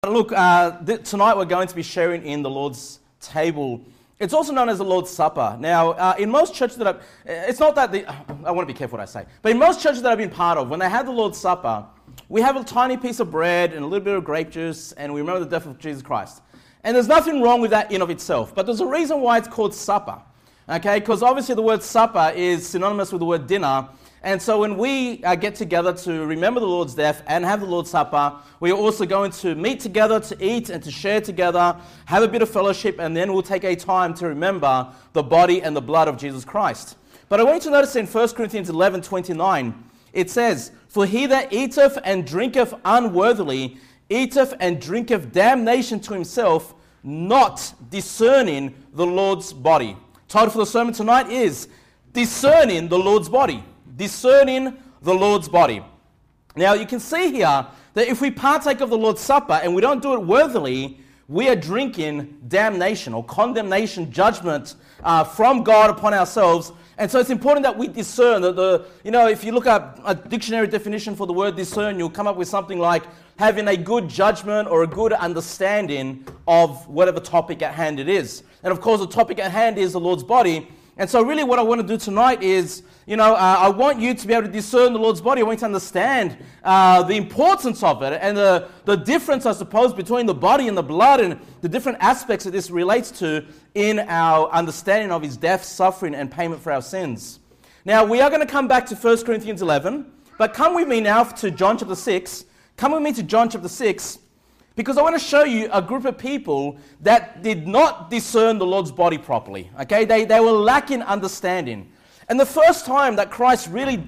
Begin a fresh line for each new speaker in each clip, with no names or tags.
Look, tonight we're going to be sharing in the Lord's table. It's also known as the Lord's Supper. Now, in most churches that it's not that I want to be careful what I say, but in most churches that I've been part of, when they have the Lord's Supper, we have a tiny piece of bread and a little bit of grape juice, and we remember the death of Jesus Christ. And there's nothing wrong with that in of itself, but there's a reason why it's called supper, okay? Because obviously the word supper is synonymous with the word dinner. And so when we get together to remember the Lord's death and have the Lord's Supper, we are also going to meet together to eat and to share together, have a bit of fellowship, and then we'll take a time to remember the body and the blood of Jesus Christ. But I want you to notice in 1 Corinthians 11:29, it says, "For he that eateth and drinketh unworthily, eateth and drinketh damnation to himself, not discerning the Lord's body." Title for the sermon tonight is, Discerning the Lord's Body. Discerning the Lord's body. Now you can see here that if we partake of the Lord's Supper and we don't do it worthily, we are drinking damnation or condemnation, judgment from God upon ourselves. And so it's important that we discern that if you look up a dictionary definition for the word discern, you'll come up with something like having a good judgment or a good understanding of whatever topic at hand it is. And of course the topic at hand is the Lord's body. And so really what I want to do tonight is, I want you to be able to discern the Lord's body. I want you to understand the importance of it and the difference, I suppose, between the body and the blood and the different aspects that this relates to in our understanding of his death, suffering, and payment for our sins. Now, we are going to come back to 1 Corinthians 11, but come with me now to John chapter 6. Come with me to John chapter 6, because I want to show you a group of people that did not discern the Lord's body properly. Okay, they were lacking understanding. And the first time that Christ really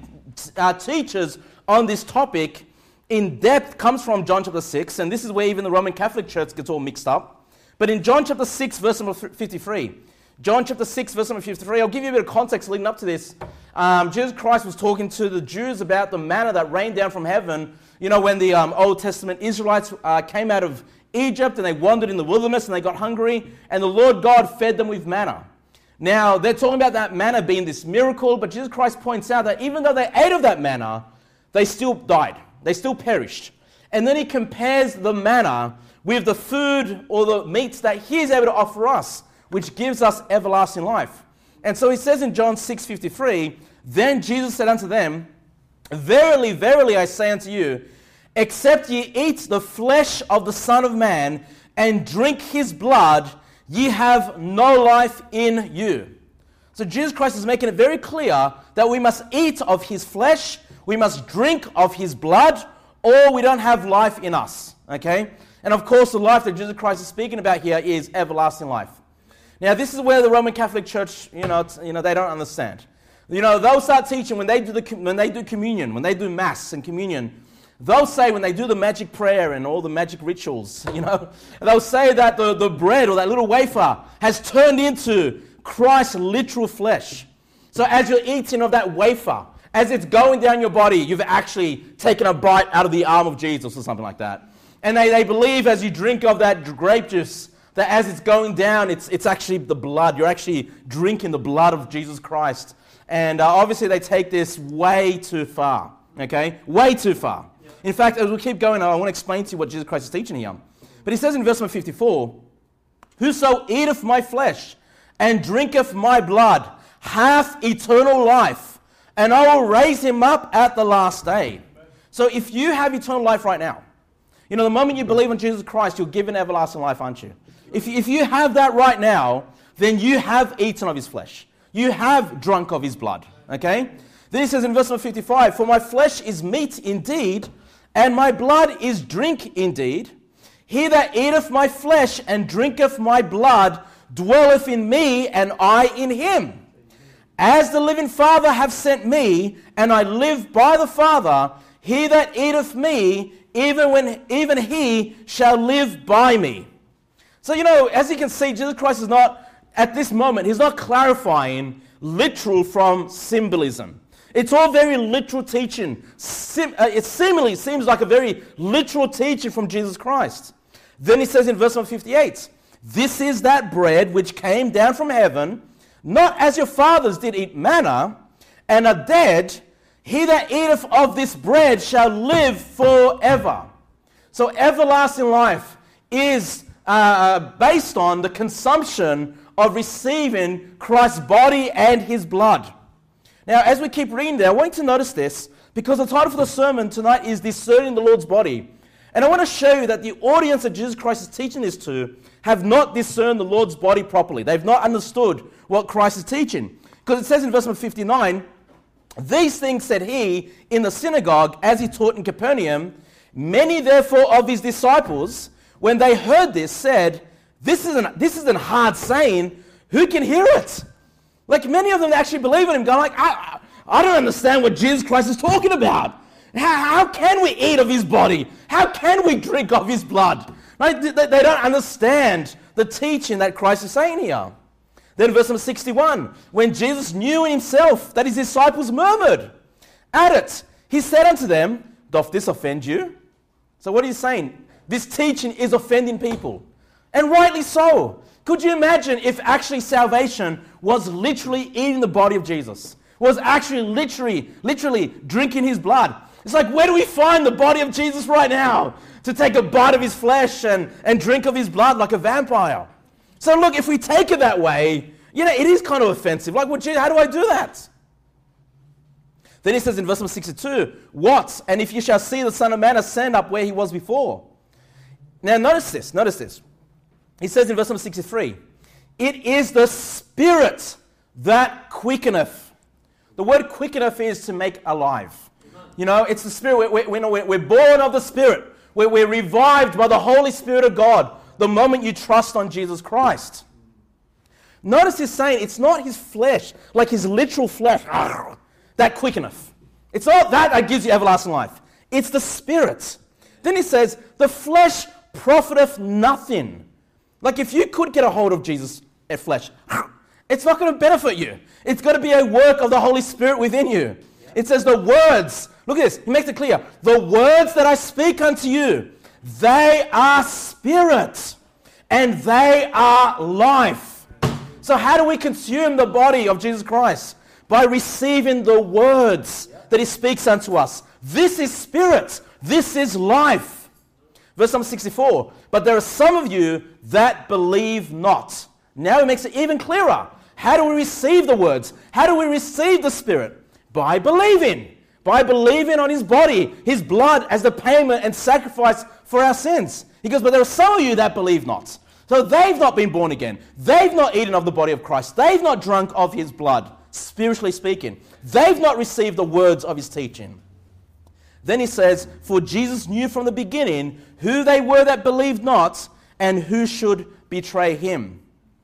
teaches on this topic in depth comes from John chapter 6, and this is where even the Roman Catholic Church gets all mixed up. But in John chapter 6, verse number 53, John chapter 6, verse number 53, I'll give you a bit of context leading up to this. Jesus Christ was talking to the Jews about the manna that rained down from heaven, when the Old Testament Israelites came out of Egypt and they wandered in the wilderness and they got hungry, and the Lord God fed them with manna. Now, they're talking about that manna being this miracle, but Jesus Christ points out that even though they ate of that manna, they still died. They still perished. And then he compares the manna with the food or the meats that he is able to offer us, which gives us everlasting life. And so he says in John 6:53, "Then Jesus said unto them, Verily, verily, I say unto you, except ye eat the flesh of the Son of Man and drink his blood, ye have no life in you." So Jesus Christ is making it very clear that we must eat of his flesh, we must drink of his blood, or we don't have life in us. Okay? And of course, the life that Jesus Christ is speaking about here is everlasting life. Now, this is where the Roman Catholic Church, they don't understand. They'll start teaching when they do communion, when they do Mass and communion, they'll say when they do the magic prayer and all the magic rituals, they'll say that the bread or that little wafer has turned into Christ's literal flesh. So as you're eating of that wafer, as it's going down your body, you've actually taken a bite out of the arm of Jesus or something like that. And they believe as you drink of that grape juice, that as it's going down, it's actually the blood. You're actually drinking the blood of Jesus Christ. And obviously they take this way too far, okay? Way too far. Yeah. In fact, as we keep going, I want to explain to you what Jesus Christ is teaching here. But he says in verse number 54, "Whoso eateth my flesh and drinketh my blood hath eternal life, and I will raise him up at the last day." So if you have eternal life right now, the moment you believe in Jesus Christ, you're given everlasting life, aren't you? If you have that right now, then you have eaten of his flesh. You have drunk of his blood, okay? Then he says in verse number 55, "For my flesh is meat indeed, and my blood is drink indeed. He that eateth my flesh and drinketh my blood dwelleth in me, and I in him. As the living Father hath sent me, and I live by the Father, he that eateth me, even he shall live by me." So, as you can see, Jesus Christ is not, at this moment, he's not clarifying literal from symbolism. It's all very literal teaching. It seemingly seems like a very literal teaching from Jesus Christ. Then he says in verse number 58, "This is that bread which came down from heaven, not as your fathers did eat manna, and are dead. He that eateth of this bread shall live forever." So everlasting life is based on the consumption of receiving Christ's body and his blood. Now, as we keep reading there, I want you to notice this, because the title for the sermon tonight is Discerning the Lord's Body. And I want to show you that the audience that Jesus Christ is teaching this to have not discerned the Lord's body properly. They've not understood what Christ is teaching. Because it says in verse number 59, these things said he in the synagogue as he taught in Capernaum. Many therefore of his disciples, when they heard this, said, this isn't hard saying. Who can hear it? Like, many of them actually believe in him, going like, I don't understand what Jesus Christ is talking about. How can we eat of his body? How can we drink of his blood? Like, they don't understand the teaching that Christ is saying here. Then verse number 61, when Jesus knew in himself that his disciples murmured at it, he said unto them, doth this offend you? So what are you saying? This teaching is offending people. And rightly so. Could you imagine if actually salvation was literally eating the body of Jesus? Was actually literally drinking his blood? It's like, where do we find the body of Jesus right now? To take a bite of his flesh and drink of his blood like a vampire. So look, if we take it that way, it is kind of offensive. Like, well, gee, how do I do that? Then he says in verse number 62, what? And if you shall see the Son of Man ascend up where he was before. Now notice this. He says in verse number 63, it is the Spirit that quickeneth. The word quickeneth is to make alive. It's the Spirit. We're born of the Spirit. We're revived by the Holy Spirit of God the moment you trust on Jesus Christ. Notice he's saying it's not his flesh, like his literal flesh, that quickeneth. It's not that gives you everlasting life. It's the Spirit. Then he says, the flesh profiteth nothing. Like, if you could get a hold of Jesus' flesh, it's not going to benefit you. It's got to be a work of the Holy Spirit within you. It says the words, look at this, he makes it clear, the words that I speak unto you, they are spirit and they are life. So how do we consume the body of Jesus Christ? By receiving the words that he speaks unto us. This is spirit. This is life. Verse number 64, but there are some of you that believe not. Now he makes it even clearer. How do we receive the words? How do we receive the Spirit? By believing. By believing on his body, his blood as the payment and sacrifice for our sins. He goes, but there are some of you that believe not. So they've not been born again. They've not eaten of the body of Christ. They've not drunk of his blood, spiritually speaking. They've not received the words of his teaching. Then he says, for Jesus knew from the beginning who they were that believed not and who should betray him.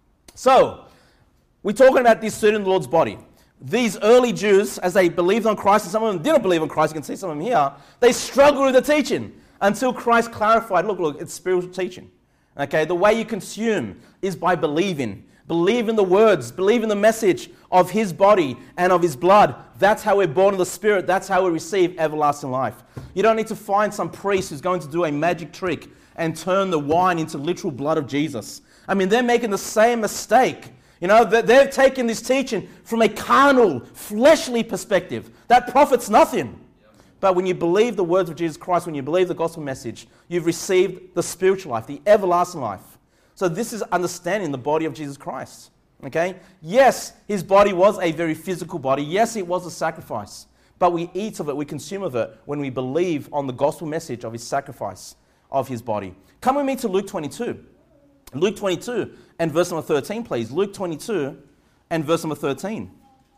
So, we're talking about discerning the Lord's body. These early Jews, as they believed on Christ, and some of them didn't believe on Christ, you can see some of them here, they struggled with the teaching until Christ clarified, look, it's spiritual teaching. Okay, the way you consume is by believing. Believe in the words, believe in the message of his body and of his blood. That's how we're born of the Spirit. That's how we receive everlasting life. You don't need to find some priest who's going to do a magic trick and turn the wine into literal blood of Jesus. I mean, they're making the same mistake. They've taken this teaching from a carnal, fleshly perspective. That profits nothing. But when you believe the words of Jesus Christ, when you believe the gospel message, you've received the spiritual life, the everlasting life. So this is understanding the body of Jesus Christ. Okay? Yes, his body was a very physical body. Yes, it was a sacrifice. But we eat of it, we consume of it when we believe on the gospel message of his sacrifice of his body. Come with me to Luke 22. Luke 22 and verse number 13, please. Luke 22 and verse number 13.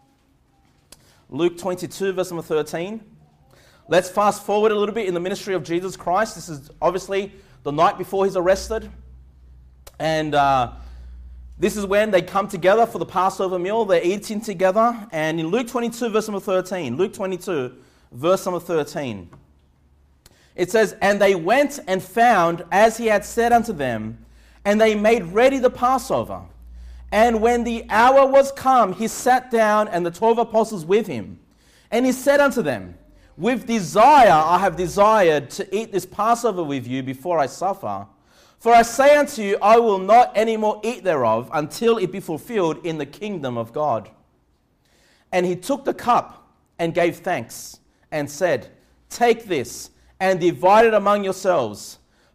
Luke 22, verse number 13. Let's fast forward a little bit in the ministry of Jesus Christ. This is obviously the night before he's arrested. And this is when they come together for the Passover meal. They're eating together. And in Luke 22, verse number 13. Luke 22, verse number 13. It says, and they went and found as he had said unto them, and they made ready the Passover. And when the hour was come, he sat down, and the 12 apostles with him. And he said unto them, with desire I have desired to eat this Passover with you before I suffer. For I say unto you, I will not any more eat thereof until it be fulfilled in the kingdom of God. And he took the cup and gave thanks and said, take this and divide it among yourselves.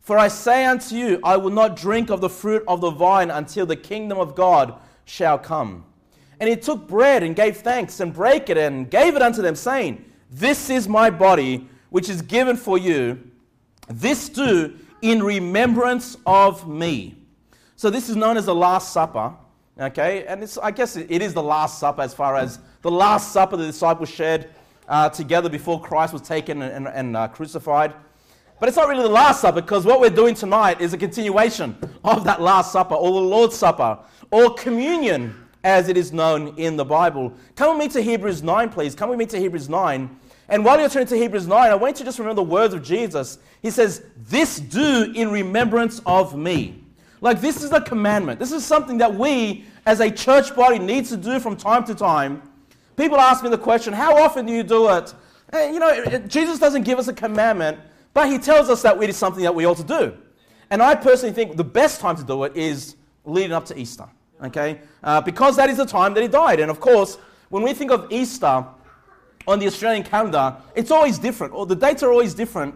For I say unto you, I will not drink of the fruit of the vine until the kingdom of God shall come. And he took bread and gave thanks and brake it and gave it unto them, saying, This is my body, which is given for you. This do in remembrance of me. So this is known as the Last Supper, okay? And I guess it is the Last Supper as far as the Last Supper the disciples shared together before Christ was taken and crucified. But it's not really the Last Supper, because what we're doing tonight is a continuation of that Last Supper, or the Lord's Supper, or communion, as it is known in the Bible. Come with me to Hebrews 9, please. Come with me to Hebrews 9. And while you're turning to Hebrews 9, I want you to just remember the words of Jesus. He says, This do in remembrance of me. Like, this is a commandment. This is something that we, as a church body, need to do from time to time. People ask me the question, how often do you do it? Jesus doesn't give us a commandment, but he tells us that it is something that we ought to do. And I personally think the best time to do it is leading up to Easter, okay? Because that is the time that he died. And of course, when we think of Easter on the Australian calendar, it's always different, or the dates are always different.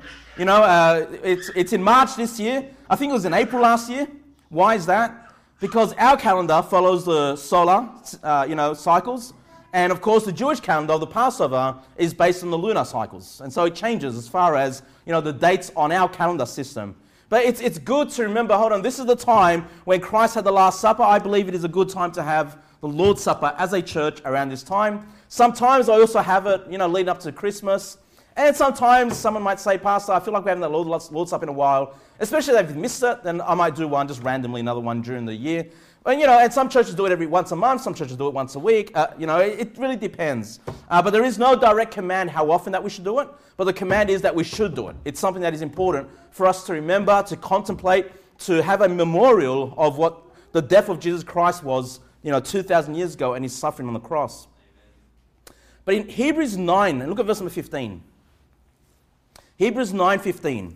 It's in March this year. I think it was in April last year. Why is that? Because our calendar follows the solar, cycles. And of course, the Jewish calendar, the Passover, is based on the lunar cycles. And so it changes as far as, the dates on our calendar system. But it's good to remember, hold on, this is the time when Christ had the Last Supper. I believe it is a good time to have the Lord's Supper as a church around this time. Sometimes I also have it, leading up to Christmas. And sometimes someone might say, Pastor, I feel like we haven't had Lord's Supper in a while. Especially if they've missed it, then I might do one just randomly, another one during the year. And some churches do it every once a month, some churches do it once a week. It really depends. But there is no direct command how often that we should do it. But the command is that we should do it. It's something that is important for us to remember, to contemplate, to have a memorial of what the death of Jesus Christ was, 2,000 years ago, and his suffering on the cross. But in Hebrews 9, and look at verse number 15. Hebrews 9:15.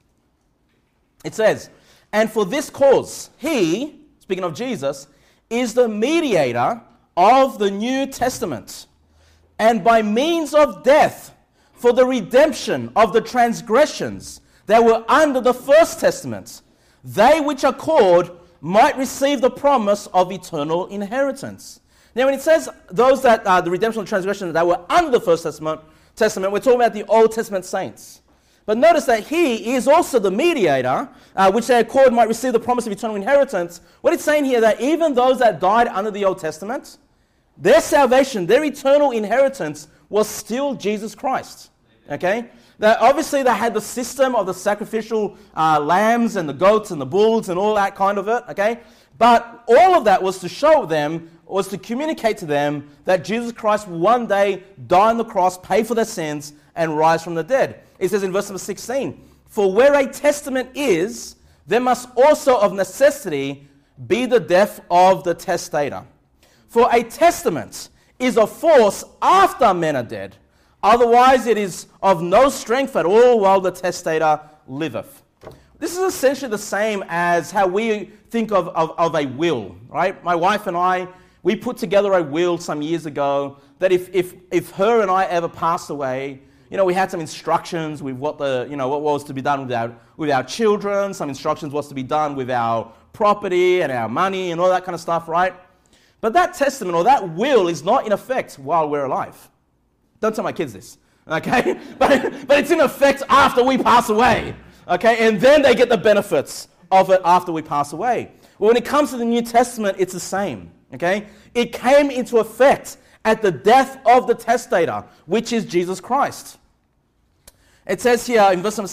It says, And for this cause, he, speaking of Jesus, is the mediator of the New Testament, and by means of death, for the redemption of the transgressions that were under the first testament, they which are called might receive the promise of eternal inheritance. Now, when it says those that the redemption of transgressions that were under the first testament, we're talking about the Old Testament saints. But notice that he is also the mediator, which they are called might receive the promise of eternal inheritance. What it's saying here, that even those that died under the Old Testament, their salvation, their eternal inheritance was still Jesus Christ. Okay? That obviously they had the system of the sacrificial lambs and the goats and the bulls and all that kind of it. Okay? But all of that was to show them, was to communicate to them that Jesus Christ will one day die on the cross, pay for their sins, and rise from the dead. It says in verse number 16, For where a testament is, there must also of necessity be the death of the testator. For a testament is of force after men are dead. Otherwise it is of no strength at all while the testator liveth. This is essentially the same as how we think of a will, right? My wife and I, we put together a will some years ago that if her and I ever passed away, we had some instructions with what was to be done with our children, some instructions what's to be done with our property and our money and all that kind of stuff, right? But that testament or that will is not in effect while we're alive. Don't tell my kids this, okay? But it's in effect after we pass away, okay? And then they get the benefits of it after we pass away. Well, when it comes to the New Testament, it's the same, okay? It came into effect at the death of the testator, which is Jesus Christ. It says here in verse number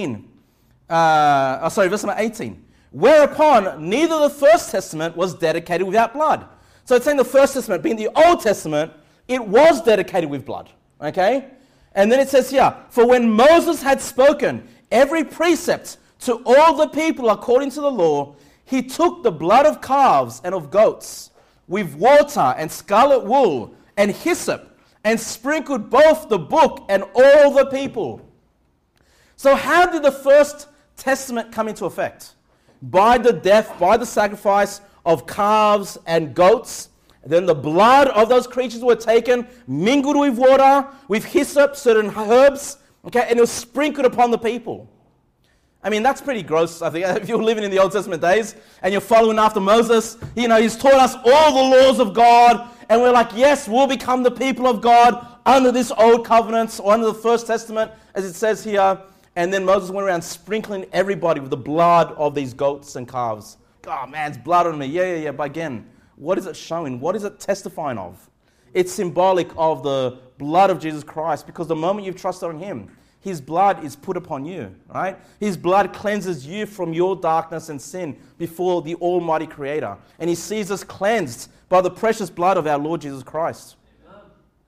18, whereupon neither the first testament was dedicated without blood. So it's saying the first testament, being the Old Testament, it was dedicated with blood, okay? And then it says here, for when Moses had spoken every precept to all the people according to the law, he took the blood of calves and of goats with water and scarlet wool and hyssop and sprinkled both the book and all the people. So how did the first testament come into effect? By the death, by the sacrifice of calves and goats. Then the blood of those creatures were taken, mingled with water, with hyssop, certain herbs, okay, and it was sprinkled upon the people. I mean, that's pretty gross, I think. If you're living in the Old Testament days and you're following after Moses, he's taught us all the laws of God. And we're like, yes, we'll become the people of God under this old covenant or under the First Testament, as it says here. And then Moses went around sprinkling everybody with the blood of these goats and calves. Oh, man, it's blood on me. Yeah. But again, what is it showing? What is it testifying of? It's symbolic of the blood of Jesus Christ, because the moment you've trusted on him, his blood is put upon you, right? His blood cleanses you from your darkness and sin before the Almighty Creator. And he sees us cleansed by the precious blood of our Lord Jesus Christ. Amen.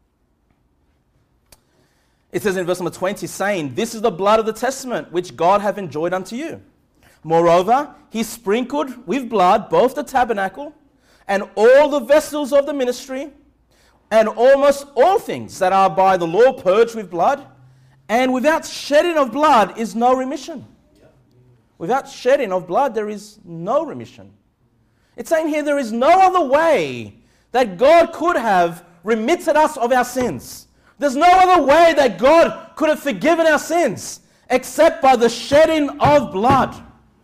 It says in verse number 20, saying, this is the blood of the testament which God hath enjoined unto you. Moreover, he sprinkled with blood both the tabernacle and all the vessels of the ministry, and almost all things that are by the law purged with blood. And without shedding of blood is no remission. Without shedding of blood, there is no remission. It's saying here there is no other way that God could have remitted us of our sins. There's no other way that God could have forgiven our sins except by the shedding of blood.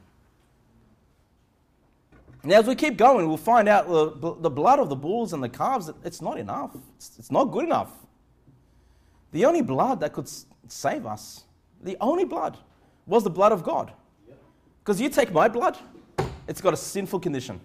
Now, as we keep going, we'll find out the blood of the bulls and the calves, it's not enough. It's not good enough. The only blood that could save us, the only blood, was the blood of God. Because you take my blood, it's got a sinful condition.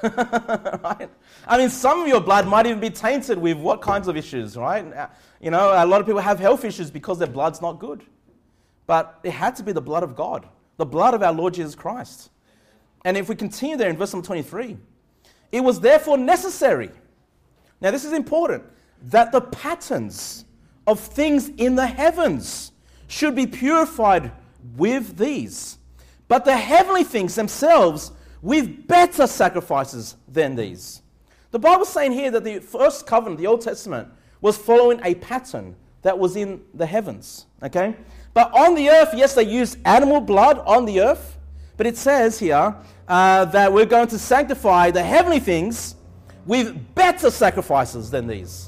Right? I mean, some of your blood might even be tainted with what kinds of issues, right? A lot of people have health issues because their blood's not good. But it had to be the blood of God, the blood of our Lord Jesus Christ. And if we continue there in verse number 23, it was therefore necessary, now this is important, that the patterns of things in the heavens should be purified with these, but the heavenly things themselves with better sacrifices than these. The Bible's saying here that the first covenant, the Old Testament, was following a pattern that was in the heavens, okay? But on the earth, yes, they used animal blood on the earth, but it says here that we're going to sanctify the heavenly things with better sacrifices than these.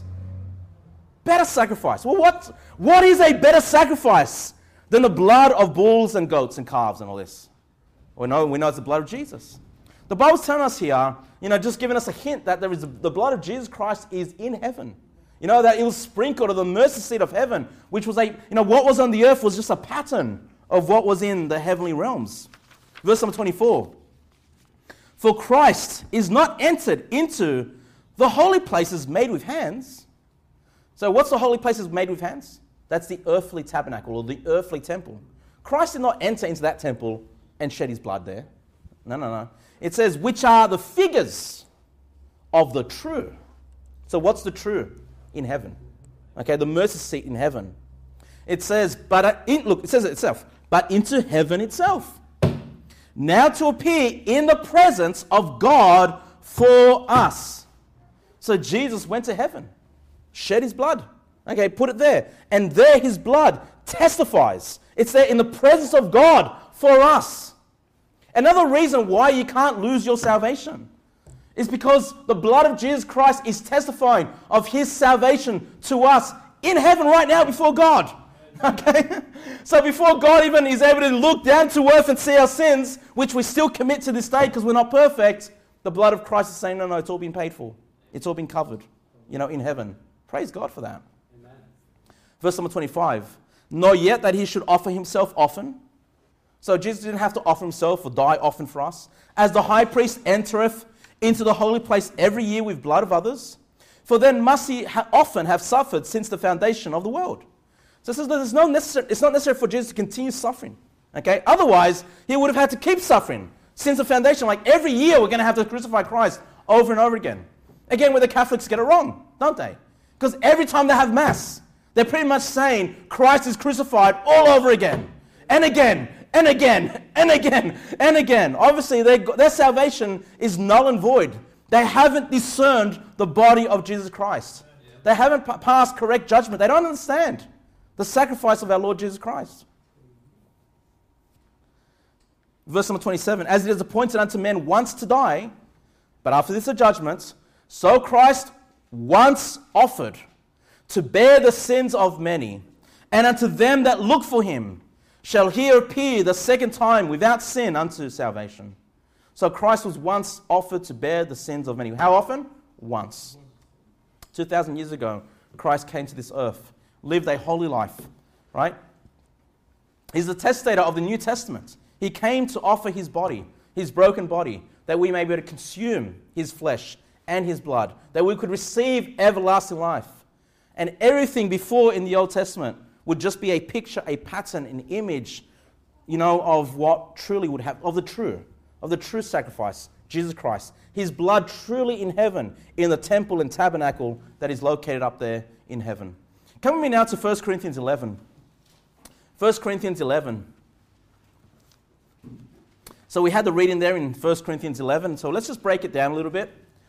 Better sacrifice. Well, what is a better sacrifice than the blood of bulls and goats and calves and all this? We know it's the blood of Jesus. The Bible's telling us here, just giving us a hint that the blood of Jesus Christ is in heaven. That it was sprinkled of the mercy seat of heaven, which was what was on the earth was just a pattern of what was in the heavenly realms. Verse number 24. For Christ is not entered into the holy places made with hands. So what's the holy places made with hands? That's the earthly tabernacle or the earthly temple. Christ did not enter into that temple and shed his blood there. No. It says, which are the figures of the true. So what's the true? In heaven. Okay, the mercy seat in heaven. It says, it says it itself, but into heaven itself. Now to appear in the presence of God for us. So Jesus went to heaven, shed his blood. Okay, put it there. And there his blood testifies. It's there in the presence of God for us. Another reason why you can't lose your salvation is because the blood of Jesus Christ is testifying of his salvation to us in heaven right now before God. Okay? So before God even is able to look down to earth and see our sins, which we still commit to this day because we're not perfect, the blood of Christ is saying, no, it's all been paid for. It's all been covered, in heaven. Praise God for that. Amen. Verse number 25. Nor yet that he should offer himself often. So Jesus didn't have to offer himself or die often for us. As the high priest entereth into the holy place every year with blood of others. For then must he often have suffered since the foundation of the world. So it says that it's not necessary for Jesus to continue suffering. Okay? Otherwise, he would have had to keep suffering since the foundation. Like every year we're going to have to crucify Christ over and over again. Again, where the Catholics get it wrong, don't they? Because every time they have Mass, they're pretty much saying Christ is crucified all over again. And again, and again, and again, and again. Obviously, their salvation is null and void. They haven't discerned the body of Jesus Christ. They haven't passed correct judgment. They don't understand the sacrifice of our Lord Jesus Christ. Verse number 27. As it is appointed unto men once to die, but after this a judgment, so Christ once offered to bear the sins of many, and unto them that look for him shall he appear the second time without sin unto salvation. So Christ was once offered to bear the sins of many. How often? Once. 2,000 years ago, Christ came to this earth, lived a holy life, right? He's the testator of the New Testament. He came to offer his body, his broken body, that we may be able to consume his flesh and his blood, that we could receive everlasting life. And everything before in the Old Testament would just be a picture, a pattern, an image, of what truly would happen, of the true sacrifice, Jesus Christ. His blood truly in heaven, in the temple and tabernacle that is located up there in heaven. Come with me now to 1 Corinthians 11. 1 Corinthians 11. So we had the reading there in 1 Corinthians 11. So let's just break it down a little bit.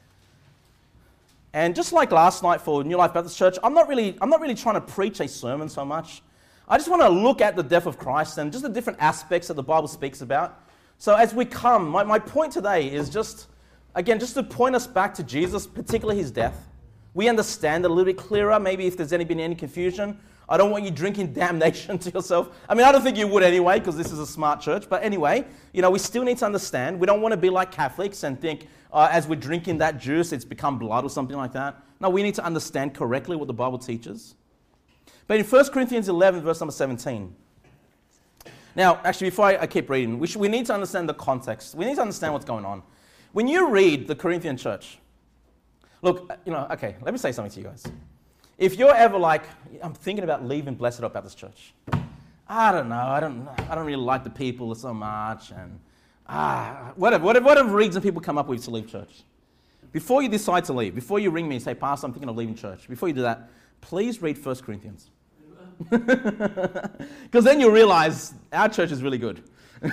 And just like last night for New Life Baptist Church, I'm not really trying to preach a sermon so much. I just want to look at the death of Christ and just the different aspects that the Bible speaks about. So as we come, my point today is just to point us back to Jesus, particularly his death. We understand it a little bit clearer, maybe if there's been any confusion. I don't want you drinking damnation to yourself. I mean, I don't think you would anyway, because this is a smart church. But anyway, we still need to understand. We don't want to be like Catholics and think, as we're drinking that juice, it's become blood or something like that. No, we need to understand correctly what the Bible teaches. But in 1 Corinthians 11, verse number 17. Now, actually, before I keep reading, we need to understand the context. We need to understand what's going on. When you read the Corinthian church, look, okay, let me say something to you guys. If you're ever like, I'm thinking about leaving Blessed Hope Baptist Church. I don't know, I don't really like the people so much, and whatever reason people come up with to leave church. Before you decide to leave, before you ring me and say, Pastor, I'm thinking of leaving church, before you do that, please read 1 Corinthians. Because then you'll realize our church is really good.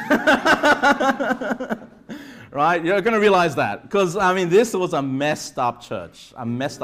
Right? You're going to realize that. Because, this was a messed up church.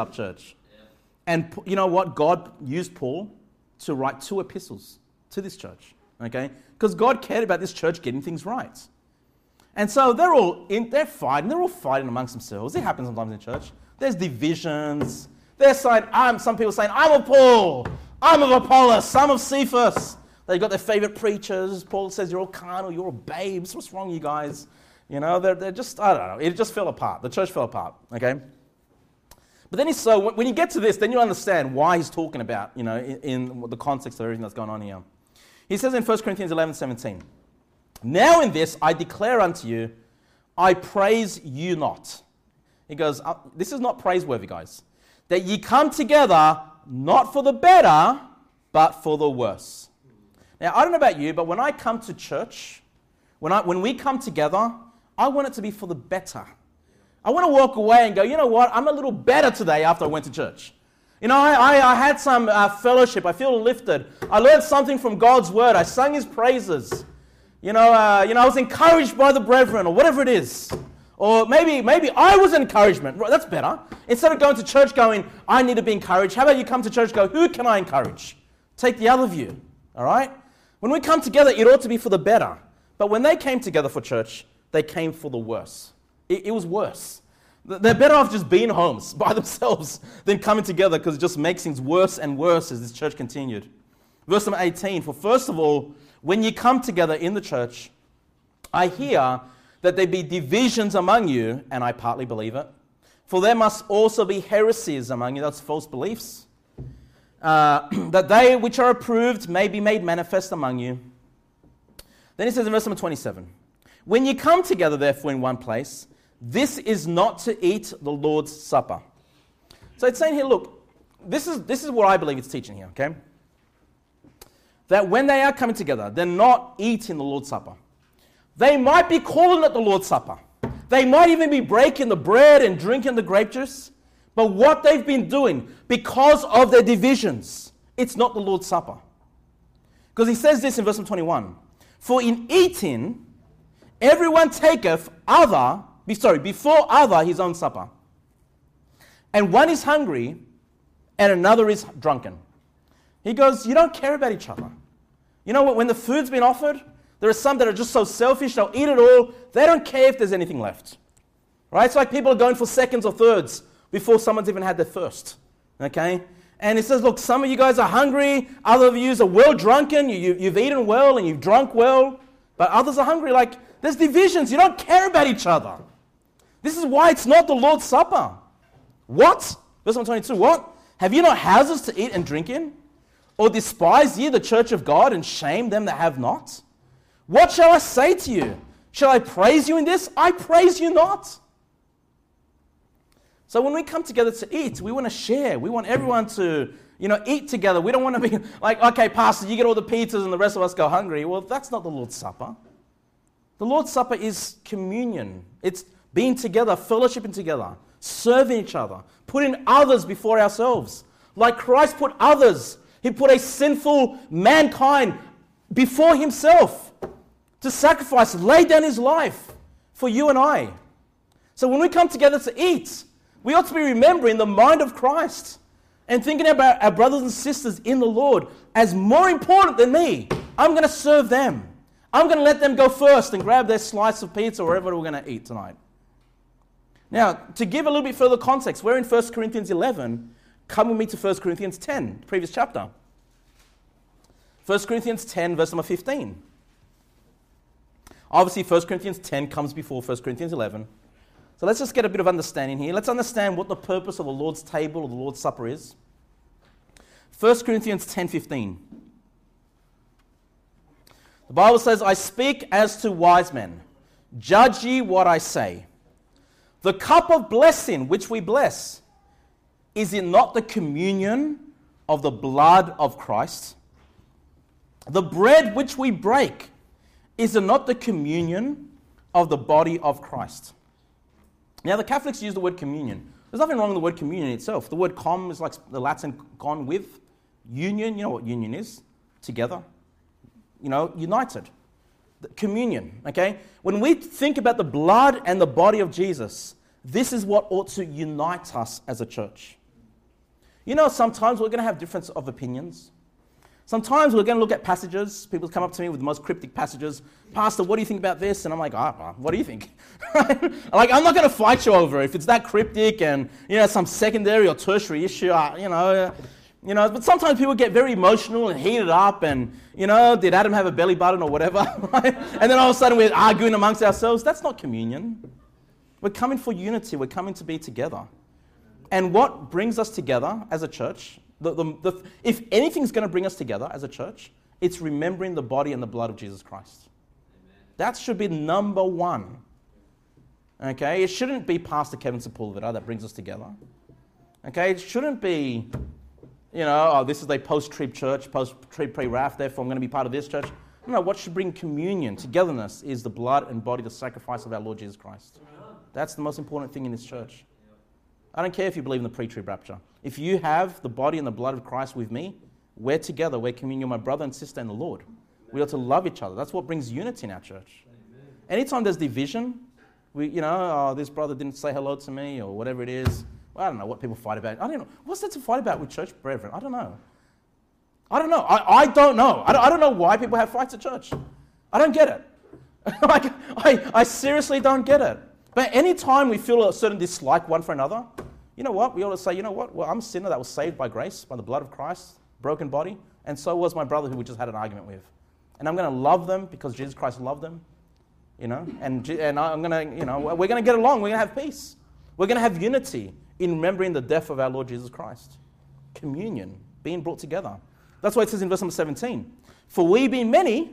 And you know what? God used Paul to write 2 epistles to this church. Okay? Because God cared about this church getting things right. And so they're all fighting amongst themselves. It happens sometimes in church. There's divisions. Some people saying, I'm of Paul, I'm of Apollos, I'm of Cephas. They've got their favorite preachers. Paul says, you're all carnal, you're all babes. What's wrong with you guys? They're just, I don't know. It just fell apart. The church fell apart, okay? But then when you get to this, then you understand why he's talking about, in the context of everything that's going on here. He says in 1 Corinthians 11:17, now in this I declare unto you, I praise you not. He goes, this is not praiseworthy, guys. That ye come together not for the better, but for the worse. Now, I don't know about you, but when I come to church, when we come together, I want it to be for the better. I want to walk away and go, you know what, I'm a little better today after I went to church. I had some fellowship. I feel lifted. I learned something from God's word. I sung his praises. I was encouraged by the brethren or whatever it is. Or maybe I was encouragement. That's better. Instead of going to church going, I need to be encouraged, how about you come to church and go, who can I encourage? Take the other view, all right? When we come together, it ought to be for the better. But when they came together for church, they came for the worse. It was worse. They're better off just being homes by themselves than coming together, because it just makes things worse and worse as this church continued. Verse number 18, for first of all, when you come together in the church, I hear that there be divisions among you, and I partly believe it. For there must also be heresies among you, that's false beliefs, that they which are approved may be made manifest among you. Then he says in verse number 27, when you come together therefore in one place, this is not to eat the Lord's Supper. So it's saying here, look, this is what I believe it's teaching here, okay? That when they are coming together, they're not eating the Lord's Supper. They might be calling it the Lord's Supper. They might even be breaking the bread and drinking the grape juice. But what they've been doing, because of their divisions, it's not the Lord's Supper. Because he says this in verse 21. For in eating, everyone taketh before other his own supper. And one is hungry, and another is drunken. He goes, you don't care about each other. You know what? When the food's been offered, there are some that are just so selfish, they'll eat it all. They don't care if there's anything left. Right? It's like people are going for seconds or thirds before someone's even had their first. Okay? And it says, look, some of you guys are hungry, other of you are well drunken, you've eaten well and you've drunk well, but others are hungry. Like, there's divisions. You don't care about each other. This is why it's not the Lord's Supper. What? Verse 22, what? Have you not houses to eat and drink in? Or despise ye the church of God and shame them that have not? What shall I say to you? Shall I praise you in this? I praise you not. So when we come together to eat, we want to share. We want everyone to, eat together. We don't want to be like, okay, pastor, you get all the pizzas and the rest of us go hungry. Well, that's not the Lord's Supper. The Lord's Supper is communion. It's being together, fellowshipping together, serving each other, putting others before ourselves. Like Christ put others. He put a sinful mankind before himself to sacrifice, lay down his life for you and I. So when we come together to eat, we ought to be remembering the mind of Christ and thinking about our brothers and sisters in the Lord as more important than me. I'm going to serve them. I'm going to let them go first and grab their slice of pizza or whatever we're going to eat tonight. Now, to give a little bit further context, we're in 1 Corinthians 11. Come with me to 1 Corinthians 10, previous chapter. 1 Corinthians 10, verse number 15. Obviously, 1 Corinthians 10 comes before 1 Corinthians 11. So let's just get a bit of understanding here. Let's understand what the purpose of the Lord's table or the Lord's Supper is. 1 Corinthians 10:15. The Bible says, I speak as to wise men. Judge ye what I say. The cup of blessing which we bless, is it not the communion of the blood of Christ? The bread which we break, is it not the communion of the body of Christ? Now, the Catholics use the word communion. There's nothing wrong with the word communion itself. The word com is like the Latin con with. Union, you know what union is? Together. United. Communion, okay? When we think about the blood and the body of Jesus, this is what ought to unite us as a church. Sometimes we're going to have difference of opinions. Sometimes we're going to look at passages. People come up to me with the most cryptic passages. Pastor, what do you think about this? And I'm like, what do you think? Like, I'm not going to fight you over it. If it's that cryptic and, some secondary or tertiary issue, but sometimes people get very emotional and heated up and, did Adam have a belly button or whatever? Right? And then all of a sudden we're arguing amongst ourselves. That's not communion. We're coming for unity. We're coming to be together. And what brings us together as a church, if anything's going to bring us together as a church, it's remembering the body and the blood of Jesus Christ. Amen. That should be number one. Okay? It shouldn't be Pastor Kevin Sepulveda that brings us together. Okay? It shouldn't be, this is a post-trib church, post-trib pre-wrath, therefore I'm going to be part of this church. No, what should bring communion, togetherness, is the blood and body, the sacrifice of our Lord Jesus Christ. That's the most important thing in this church. I don't care if you believe in the pre-trib rapture. If you have the body and the blood of Christ with me, we're together. We're communion, my brother and sister in the Lord. We ought to love each other. That's what brings unity in our church. Amen. Anytime there's division, this brother didn't say hello to me or whatever it is. Well, I don't know what people fight about. I don't know. What's there to fight about with church brethren? I don't know. I don't know. I don't know. I don't know why people have fights at church. I don't get it. I seriously don't get it. But anytime we feel a certain dislike one for another, you know what? We ought to say, Well, I'm a sinner that was saved by grace, by the blood of Christ, broken body, and so was my brother who we just had an argument with. And I'm going to love them because Jesus Christ loved them, and I'm going to, we're going to get along. We're going to have peace. We're going to have unity in remembering the death of our Lord Jesus Christ. Communion, being brought together. That's why it says in verse number 17, for we being many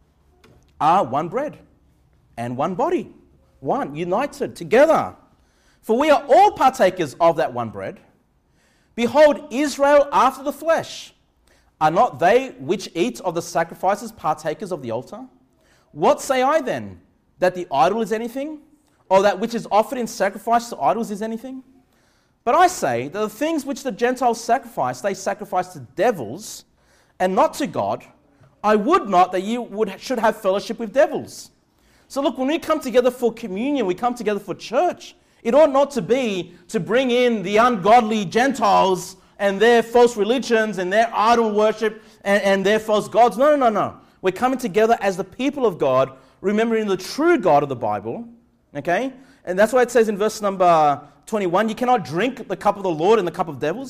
are one bread and one body. One, united, together. For we are all partakers of that one bread. Behold, Israel after the flesh. Are not they which eat of the sacrifices partakers of the altar? What say I then? That the idol is anything? Or that which is offered in sacrifice to idols is anything? But I say that the things which the Gentiles sacrifice, they sacrifice to devils and not to God. I would not that you should have fellowship with devils. So look, when we come together for communion, we come together for church. It ought not to be to bring in the ungodly Gentiles and their false religions and their idol worship and their false gods. No. We're coming together as the people of God, remembering the true God of the Bible. Okay? And that's why it says in verse number 21, you cannot drink the cup of the Lord and the cup of devils.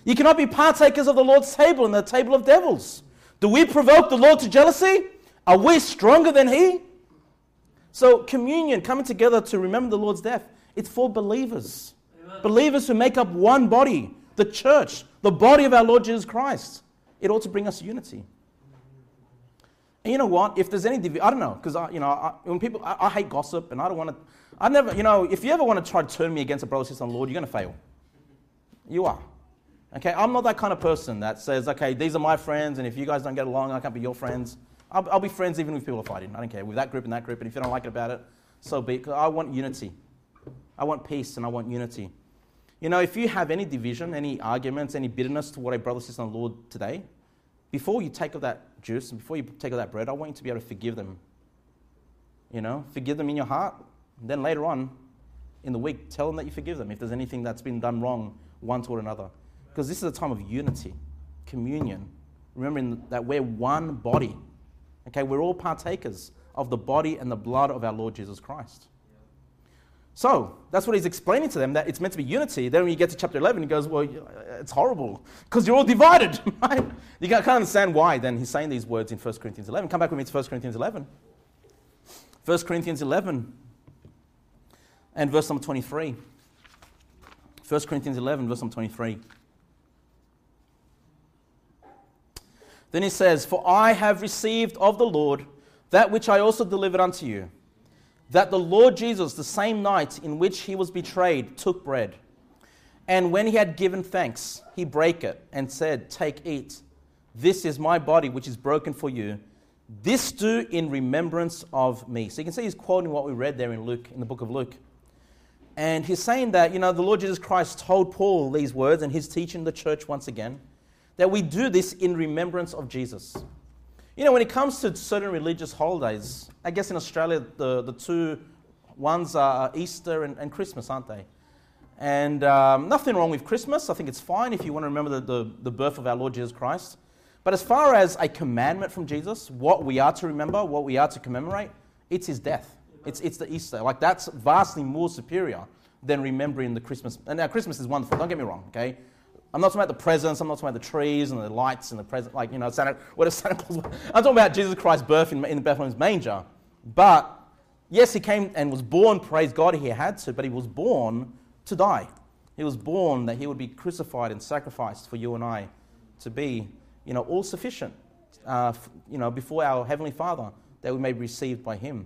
You cannot be partakers of the Lord's table and the table of devils. Do we provoke the Lord to jealousy? Are we stronger than He? So communion, coming together to remember the Lord's death, it's for believers. Amen. Believers who make up one body, the church, the body of our Lord Jesus Christ. It ought to bring us unity. And you know what? If there's any I don't know, because when people, I hate gossip, and I don't want to. I never, if you ever want to try to turn me against a brother or sister in the Lord, you're going to fail. You are. Okay, I'm not that kind of person that says, okay, these are my friends, and if you guys don't get along, I can't be your friends. I'll be friends even if people are fighting. I don't care, with that group and that group, and if you don't like it about it, so be it. I want unity. I want peace, and I want unity. If you have any division, any arguments, any bitterness toward a brother or sister in the Lord today, before you take of that juice and before you take of that bread, I want you to be able to forgive them. Forgive them in your heart. And then later on in the week, tell them that you forgive them if there's anything that's been done wrong one toward another. Because this is a time of unity, communion, remembering that we're one body. Okay, we're all partakers of the body and the blood of our Lord Jesus Christ. So, that's what he's explaining to them, that it's meant to be unity. Then when you get to chapter 11, he goes, well, it's horrible, because you're all divided. Right? You can't understand why then he's saying these words in 1 Corinthians 11. Come back with me to 1 Corinthians 11. 1 Corinthians 11 and verse number 23. 1 Corinthians 11, verse number 23. Then he says, for I have received of the Lord that which I also delivered unto you, that the Lord Jesus, the same night in which he was betrayed, took bread. And when he had given thanks, he brake it and said, take, eat. This is my body, which is broken for you. This do in remembrance of me. So you can see he's quoting what we read there in Luke, in the book of Luke. And he's saying that, the Lord Jesus Christ told Paul these words, and he's teaching the church once again, that we do this in remembrance of Jesus. When it comes to certain religious holidays, I guess in Australia, the two ones are Easter and Christmas, aren't they? And nothing wrong with Christmas. I think it's fine if you want to remember the birth of our Lord Jesus Christ. But as far as a commandment from Jesus, what we are to remember, what we are to commemorate, it's his death. It's the Easter. Like, that's vastly more superior than remembering the Christmas. And now Christmas is wonderful, don't get me wrong, okay? I'm not talking about the presents, I'm not talking about the trees and the lights and the present, Santa Claus. I'm talking about Jesus Christ's birth in Bethlehem's manger. But, yes, he came and was born, praise God, he had to, but he was born to die. He was born that he would be crucified and sacrificed for you and I to be, all sufficient, before our Heavenly Father, that we may be received by him.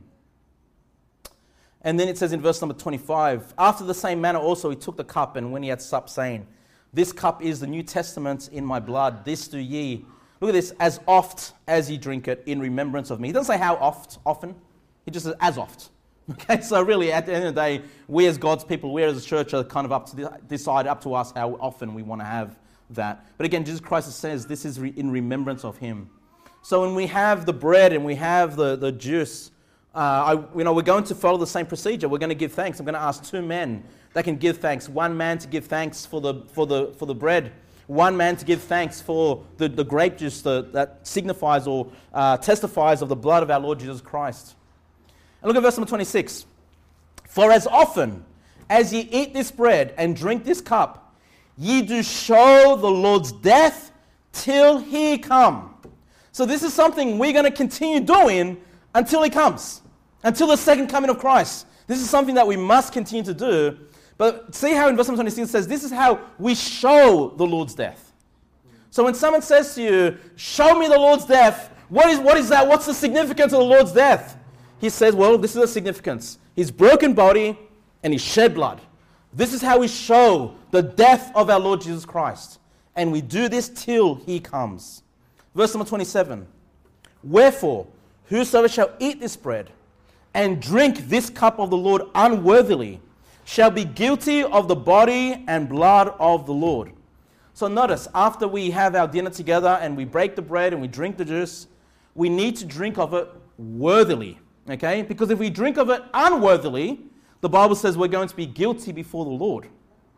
And then it says in verse number 25, after the same manner also he took the cup, and when he had supped, saying, this cup is the New Testament in my blood. This do ye, look at this, as oft as ye drink it in remembrance of me. He doesn't say how often. He just says as oft. Okay, so really at the end of the day, we as God's people, we as a church are kind of up to decide up to us how often we want to have that. But again, Jesus Christ says this is in remembrance of him. So when we have the bread and we have the juice, we're going to follow the same procedure. We're going to give thanks. I'm going to ask two men that can give thanks. One man to give thanks for the bread. One man to give thanks for the grape juice that signifies or testifies of the blood of our Lord Jesus Christ. And look at verse number 26. For as often as ye eat this bread and drink this cup, ye do show the Lord's death till he come. So this is something we're going to continue doing until he comes. Until the second coming of Christ. This is something that we must continue to do. But see how in verse 26 it says, this is how we show the Lord's death. So when someone says to you, show me the Lord's death, what is that? What's the significance of the Lord's death? He says, well, this is the significance. His broken body and his shed blood. This is how we show the death of our Lord Jesus Christ. And we do this till he comes. Verse number 27. Wherefore, whosoever shall eat this bread and drink this cup of the Lord unworthily shall be guilty of the body and blood of the Lord. So notice, after we have our dinner together and we break the bread and we drink the juice, we need to drink of it worthily. Okay? Because if we drink of it unworthily, the Bible says we're going to be guilty before the Lord.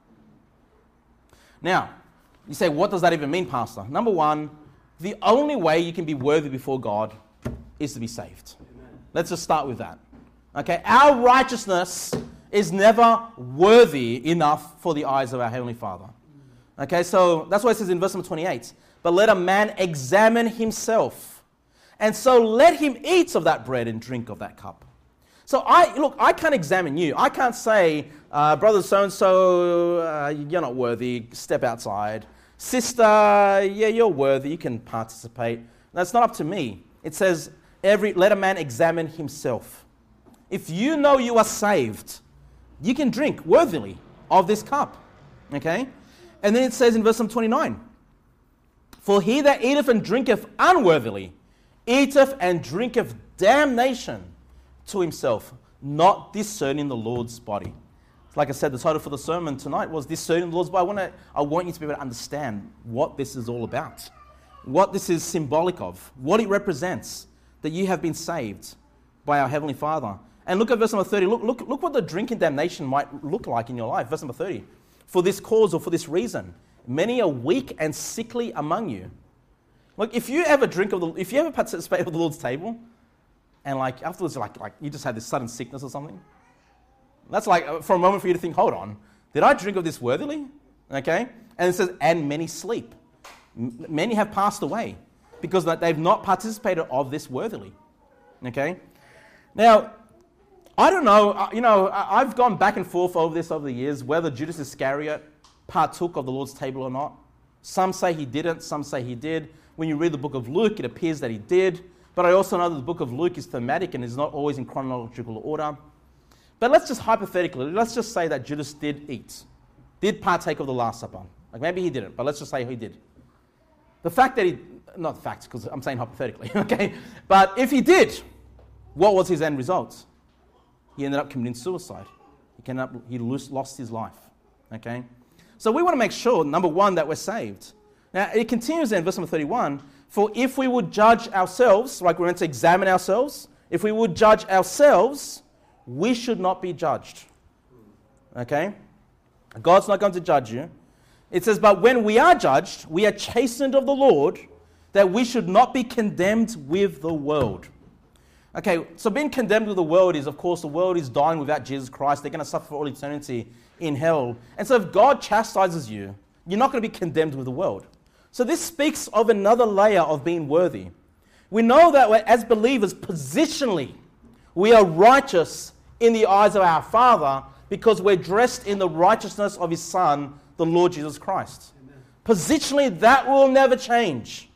Now, you say, what does that even mean, Pastor? Number one, the only way you can be worthy before God is to be saved. Amen. Let's just start with that. Okay? Our righteousness is never worthy enough for the eyes of our Heavenly Father. Okay, so that's why it says in verse number 28, but let a man examine himself, and so let him eat of that bread and drink of that cup. So I can't examine you. I can't say, brother so-and-so, you're not worthy, step outside. Sister, yeah, you're worthy, you can participate. That's not up to me. It says, let a man examine himself. If you know you are saved, you can drink worthily of this cup. Okay? And then it says in verse 29, for he that eateth and drinketh unworthily, eateth and drinketh damnation to himself, not discerning the Lord's body. Like I said, the title for the sermon tonight was Discerning the Lord's Body. I want you to be able to understand what this is all about, what this is symbolic of, what it represents, that you have been saved by our Heavenly Father. And look at verse number 30. Look what the drinking damnation might look like in your life. Verse number 30. For this cause or for this reason, many are weak and sickly among you. Look, if you ever participate of the Lord's table, and like afterwards, like you just had this sudden sickness or something, that's like for a moment for you to think, hold on, did I drink of this worthily? Okay? And it says, and many sleep. Many have passed away because they've not participated of this worthily. Okay? Now, I don't know, I've gone back and forth over this over the years, whether Judas Iscariot partook of the Lord's table or not. Some say he didn't, some say he did. When you read the book of Luke, it appears that he did. But I also know that the book of Luke is thematic and is not always in chronological order. But let's just let's just say that Judas did partake of the Last Supper. Like maybe he didn't, but let's just say he did. The fact that not the fact, because I'm saying hypothetically, okay? But if he did, what was his end result? He ended up committing suicide. He lost his life, okay? So we want to make sure, number one, that we're saved. Now, it continues in verse number 31, for if we would judge ourselves, like we're meant to examine ourselves, if we would judge ourselves, we should not be judged. Okay? God's not going to judge you. It says, but when we are judged, we are chastened of the Lord, that we should not be condemned with the world. Okay, so being condemned with the world is, of course, the world is dying without Jesus Christ. They're going to suffer for all eternity in hell. And so if God chastises you, you're not going to be condemned with the world. So this speaks of another layer of being worthy. We know that as believers, positionally, we are righteous in the eyes of our Father because we're dressed in the righteousness of His Son, the Lord Jesus Christ. Amen. Positionally, that will never change.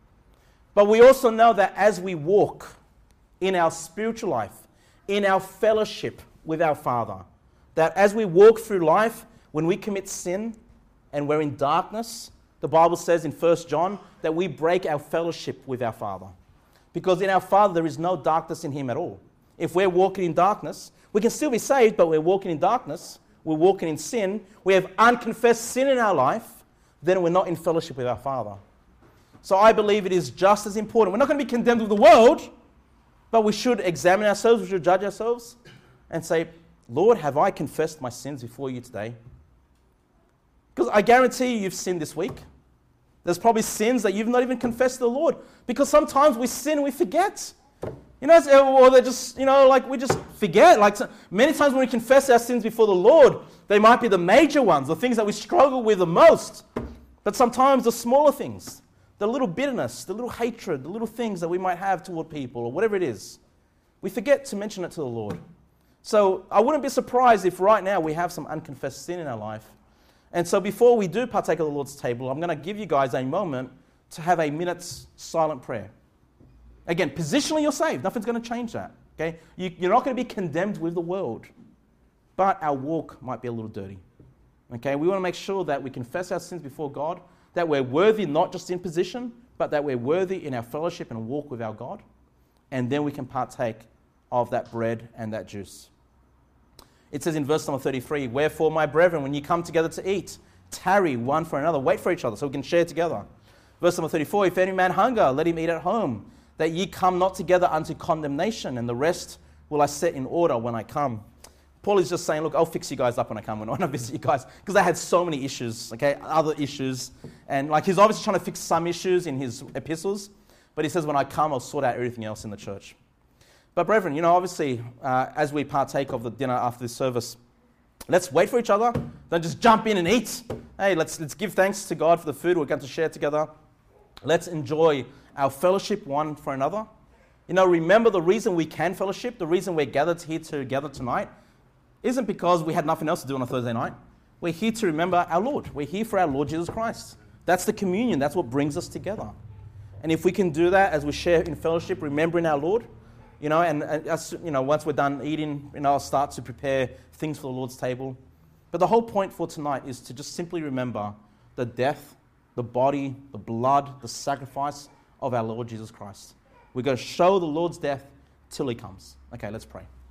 But we also know that as we walk in our spiritual life, in our fellowship with our Father, that as we walk through life, when we commit sin and we're in darkness, the Bible says in 1 John that we break our fellowship with our Father. Because in our Father, there is no darkness in Him at all. If we're walking in darkness, we can still be saved, but we're walking in darkness, we're walking in sin, we have unconfessed sin in our life, then we're not in fellowship with our Father. So I believe it is just as important. We're not going to be condemned with the world, but we should examine ourselves, we should judge ourselves, and say, Lord, have I confessed my sins before you today? Because I guarantee you've sinned this week. There's probably sins that you've not even confessed to the Lord. Because sometimes we sin and we forget. Or they just, we just forget. Like many times when we confess our sins before the Lord, they might be the major ones, the things that we struggle with the most. But sometimes the smaller things, the little bitterness, the little hatred, the little things that we might have toward people or whatever it is, we forget to mention it to the Lord. So I wouldn't be surprised if right now we have some unconfessed sin in our life. And so before we do partake of the Lord's table, I'm going to give you guys a moment to have a minute's silent prayer. Again, positionally you're saved. Nothing's going to change that. Okay? You're not going to be condemned with the world. But our walk might be a little dirty. Okay? We want to make sure that we confess our sins before God, that we're worthy not just in position, but that we're worthy in our fellowship and walk with our God. And then we can partake of that bread and that juice. It says in verse number 33, wherefore, my brethren, when you come together to eat, tarry one for another, wait for each other so we can share together. Verse number 34, if any man hunger, let him eat at home, that ye come not together unto condemnation, and the rest will I set in order when I come. Paul is just saying, look, I'll fix you guys up when I come, when I visit you guys, because they had so many issues, okay, other issues, and like he's obviously trying to fix some issues in his epistles, but he says, when I come, I'll sort out everything else in the church. But brethren, obviously, as we partake of the dinner after this service, Let's wait for each other. Don't just jump in and eat. Hey, let's give thanks to God for the food we're going to share together. Let's enjoy our fellowship one for another. Remember the reason we can fellowship, the reason we're gathered here together tonight, isn't because we had nothing else to do on a Thursday night. We're here to remember our Lord. We're here for our Lord Jesus Christ. That's the communion. That's what brings us together. And if we can do that as we share in fellowship, remembering our Lord, once we're done eating, I'll start to prepare things for the Lord's table. But the whole point for tonight is to just simply remember the death, the body, the blood, the sacrifice of our Lord Jesus Christ. We're going to show the Lord's death till he comes. Okay, let's pray.